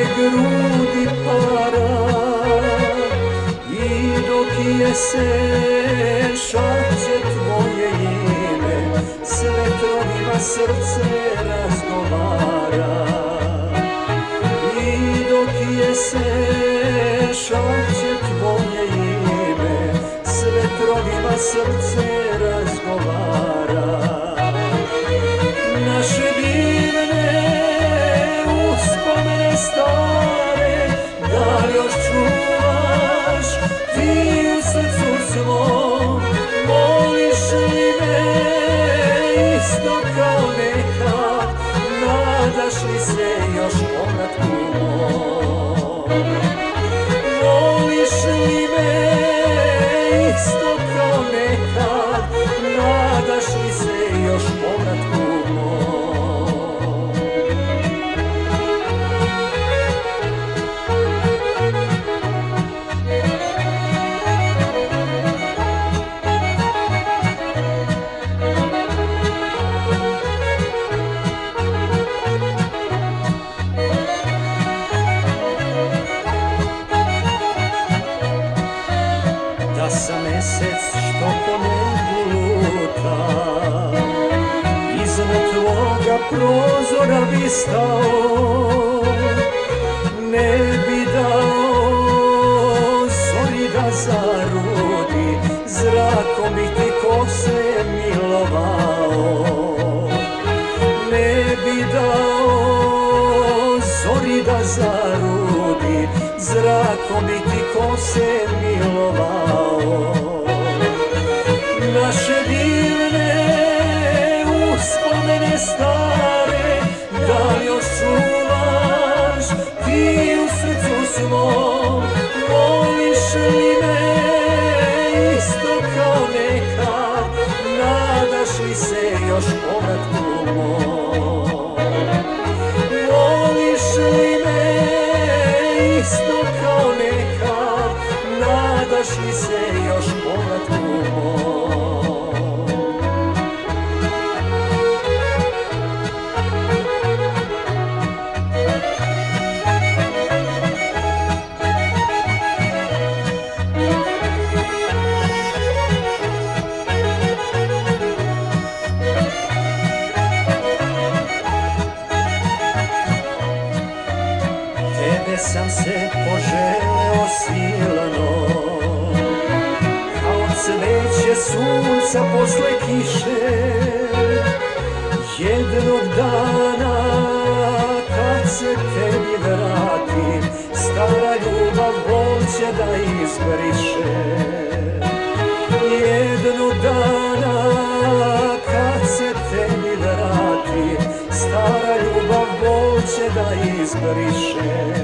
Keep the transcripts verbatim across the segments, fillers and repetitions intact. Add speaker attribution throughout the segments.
Speaker 1: grudi para i dok jesen šapće tvoje ime s vetrovima srce razgovara. I dok jesen šapće tvoje ime s vetrovima srce razgovara. Naše divne uspomene stare, da li još čuvaš ti u srcu svom? Voliš li me isto kao nekad? Nadaš li se još povratku mom? Voliš li me isto kao nekad? Nadaš li se još povratku mom? Da sam mesec što po nebu luta, iznad tvoga prozora bi stao, ne bi dao zori da zarudi, zrakom bi ti kose milovao. Ne bi dao zori da zarudi, zrakom bi ti kose milovao. Naše divne uspomene stare, da li još čuvaš ti u srcu svom? Voliš li me isto kao nekad? Nadaš li se još povratku mom? Voliš li me isto kao nekad? Nadaš li se još povratku mom? Tebe sam se poželeo silano, kao cveće sunca posle kiše. Jednog dana kad se tebi vratim, stara ljubav bol će da izbriše. Jednog dana kad se tebi vratim, stara ljubav bol će da izbriše.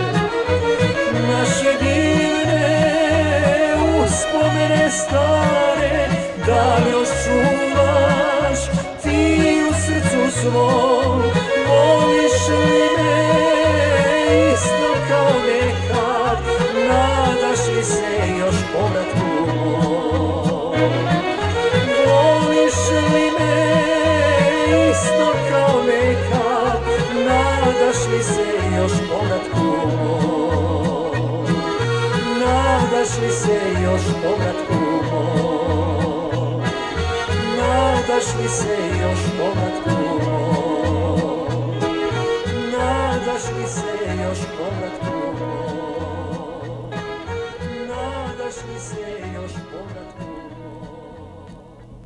Speaker 1: Naše divne uspomene stare, da li još čuvaš ti u srcu svom? Voliš li me isto kao nekad? Nadaš li se još povratku mom? Voliš li me isto kao nekad? Nadaš li se još povratku mom? Nadaš li se još povratku mom? Nadaš li se još povratku mom? Nadaš li se još povratku mom? Nadaš li se još povratku mom?